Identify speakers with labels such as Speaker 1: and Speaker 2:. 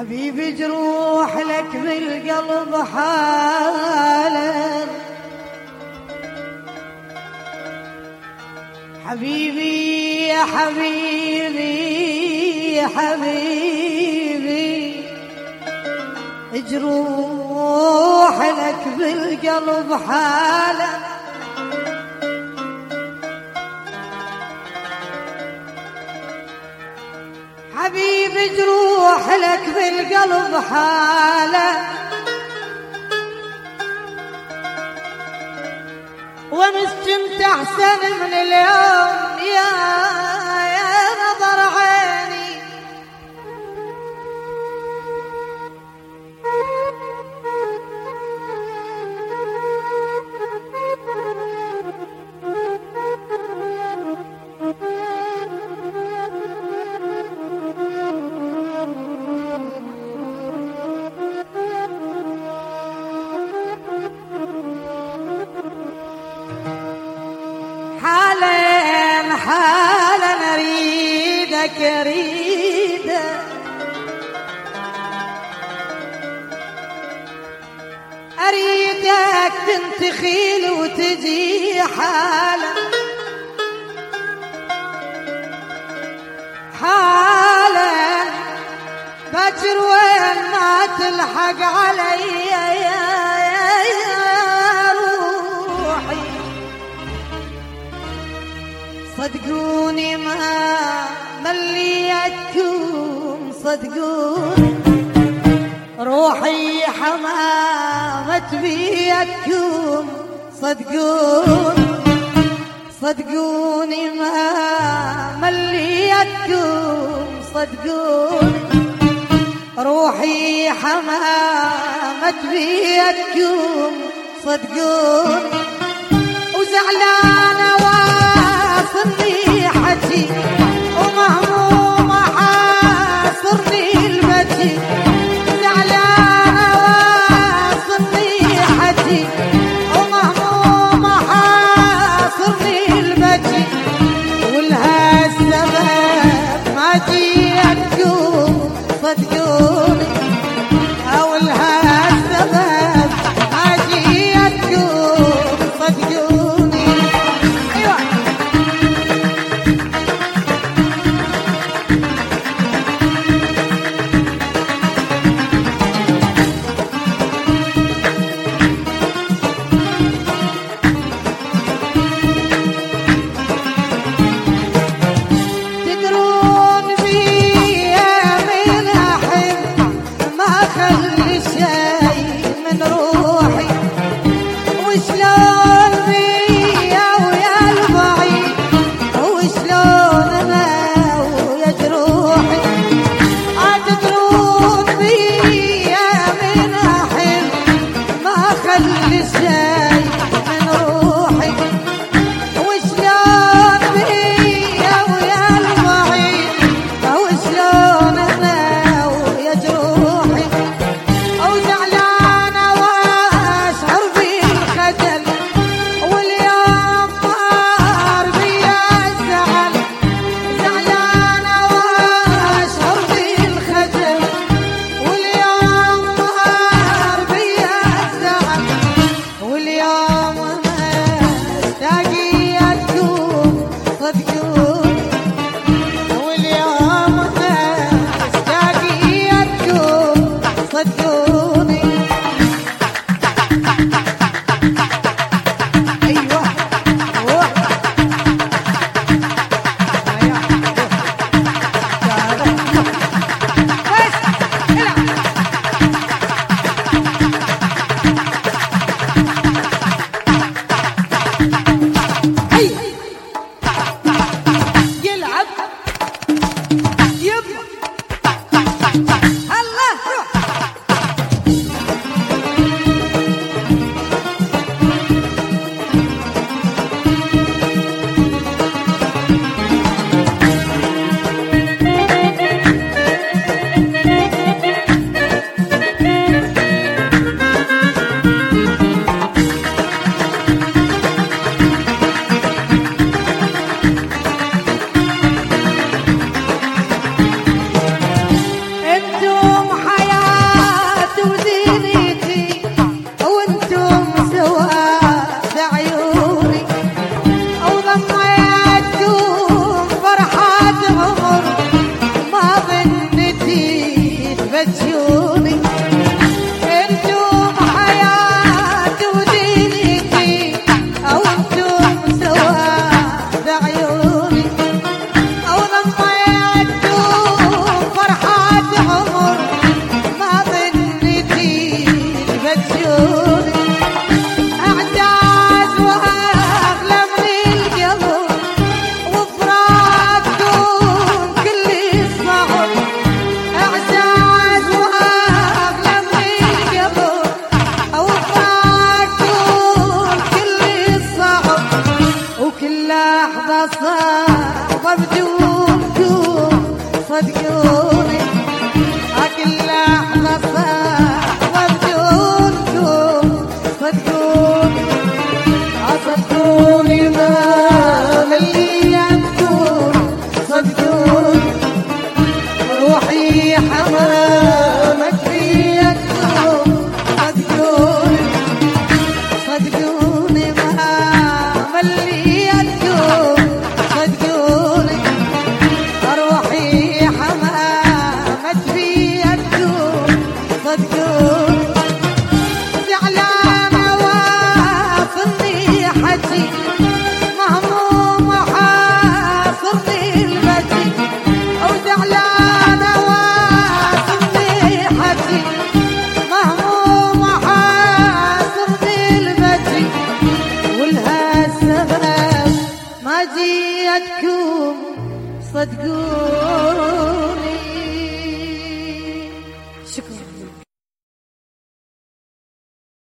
Speaker 1: حبيبي جروح لك بالقلب حاله، حبيبي يا حبيبي يا حبيبي جروح لك بالقلب حاله، حبيبي جروح لك بالقلب حاله، ومسكنت احسن من اليوم يا نظر عيني، حالا اريدك اريدك تنتخيل وتجي حالا حالا باكر وين ما تلحق علي يا روحي، صدقوني ما مليتكم صدقوني، روحي حمامة بيدكم صدقوني، صدقوني ما مليتكم صدقوني، روحي حمامة بيدكم صدقوني، وزعلانة واصلني حجي ومهمومة حاصرني البكي، زعلانة واصلني حجي ومهمومة حاصرني البكي، ولهالسبب ما جيتكم صدقوني، ولهالسبب ما جيتكم لحظة صعبة بدونكم صدقوني، كل لحظة صعبة بدونكم صدقوني، صدقوني ما مليتكم صدقوني، روحي حمامك بيدكم صدقوني، صدقوني ما مليتكم صدقوني، روحي حمامك بيدكم صدقوني، زعلانة واصلني حجي مهموم حاصرني البجي، أو زعلانة واصلني حجي مهموم حاصرني البجي، ولها السبب ما جيتكم صدقوني.